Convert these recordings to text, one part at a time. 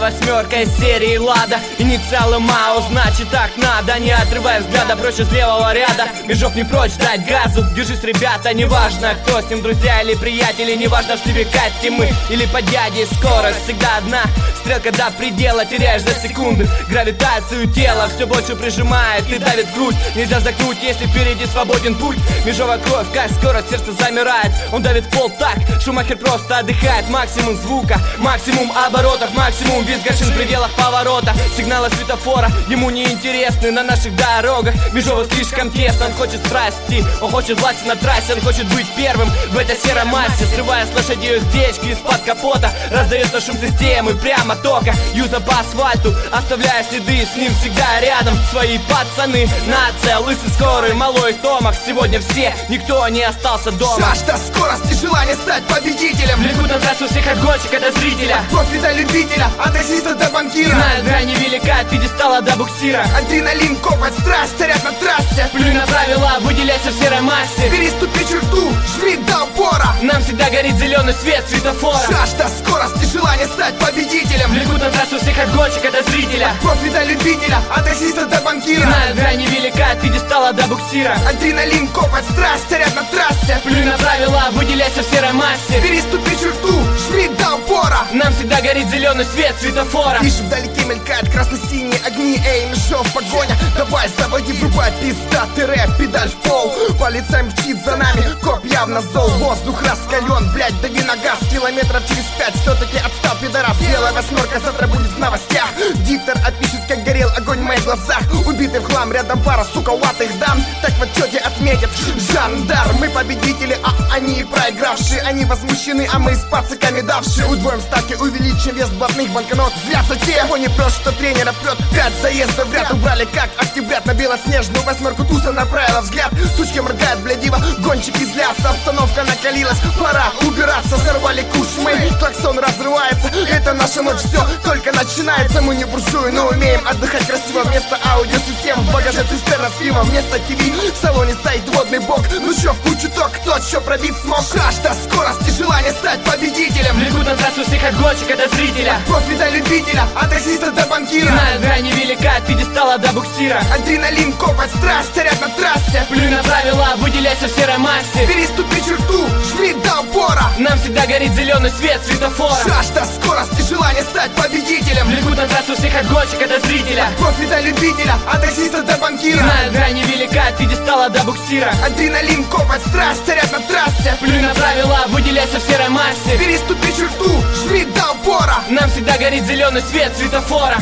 восьмерка из серии Лада. Инициалы МАУ, значит так надо. Не отрывая взгляда, проще с левого ряда. Межов не прочь дать газу. Держись, ребята, неважно, кто с ним, друзья или приятели. Неважно, в сливе Катти мы или по дяде. Скорость всегда одна, стрелка до предела. Теряешь за секунды гравитацию тела. Все больше прижимает и давит грудь. Нельзя вздохнуть, если впереди свободен путь. Межовая кровь, как скорость, сердце замирает. Он давит в пол так, Шумахер просто отдыхает. Максимум звука, максимум оборотов, максимум визга шин в пределах поворота. Сигналы светофора ему не интересны на наших дорогах. Межова слишком тесно, он хочет страсти, он хочет власти на трассе, он хочет быть первым в этой серой массе. Срывая с лошадей уздечки из-под капота, раздается шум системы прямо тока. Юза по асфальту, оставляя следы, с ним всегда рядом свои пацаны. Нация, лысый, скорый, малой Томах. Сегодня все, никто не остался дома. Жажда скорости, желание стать победителем. Влекут на трассу всех от гонщика до зрителя. Профи до любителя, от таксиста до банкира. Знают, грань невелика, от пьедестала до буксира. Адреналин, копоть, страсть, царят на трассе. Плюй на правила, выделяйся в серой массе. Переступи черту, жми до упора. Нам всегда горит зеленый свет светофора. Жажда скорости, желание стать победителем. Влекут на трассу всех от гонщика до зрителя. Профи до любителя, от таксиста до банкира. Знают, грань невелика, от пьедестала до буксира. Адреналин, копоть, страсть, царят на трассе. Плюй на правила, выделяйся в серой массе. Переступи черту, жми до упора. Нам всегда горит зеленый свет светофора. Вижу, вдалеке мелькают красно-синие огни. Эй, Межов, погоня, давай, заводи, врубай, пизда, ты рэп, педаль в пол. Полиция мчит за нами, коп явно зол. Воздух раскален, блять, дави на газ. Километров через 5, все-таки отстал, пидорас. Белая восьмерка завтра будет в новостях. Диктор опишет, как горел огонь в моих глазах. Убитый в хлам, рядом пара, сука, латых дам. Так в отчете отметят жандарм. Мы победители, а они проигравшие. Они возмущены, а мы с пацаками давшие. Удвоим ставки, увеличим вес блатных банкнот. Злятся те, кого не прет, что тренера прет. 5 заездов в ряд убрали, как октябрят. На белоснежную восьмерку туса направила взгляд. Сучки моргают, блядиво, гонщики злятся. Обстановка накалилась, пора убираться. Сорвали куш, мы, клаксон разрывается. Это наша ночь, все только начинается. Мы не буржуи, но умеем отдыхать красиво. Вместо аудиосистем в багаже цистерна с пивом. Вместо ТВ в салоне стоит водный бок. Ну чё, в кучу ток, кто чё пробит смог. Жажда скорости, желание стать победителем. Влекут на трассу всех от гонщика до зрителя. Профи до любителя, от таксиста до банкира. Знают, грань невелика, от пьедестала до буксира. Адреналин, копоть, страсть, царят на трассе. Плюй на правила, выделяйся в серой массе. Переступи черту, жми до упора. Нам всегда горит зеленый свет светофора. Жажда скорости, желание стать победителем. Влекут на трассу всех от гонщика до зрителя. Профи до любителя, от таксиста до банкира. Знают, грань невелика, от пьедестала до буксира. Адреналин, копоть, страсть, царят на трассе. Плюй на правила, выделяйся в серой массе. Переступи черту, жми до упора. Нам всегда горит зеленый свет светофора.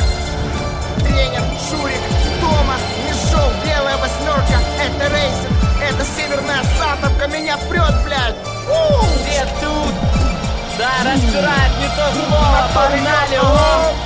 Тренер, Шурик, Тома, Межов, белая восьмерка. Это рейсинг, это северная Сатовка. Меня прет, блядь. Все тут, да, разбирает не то слово. Погнали,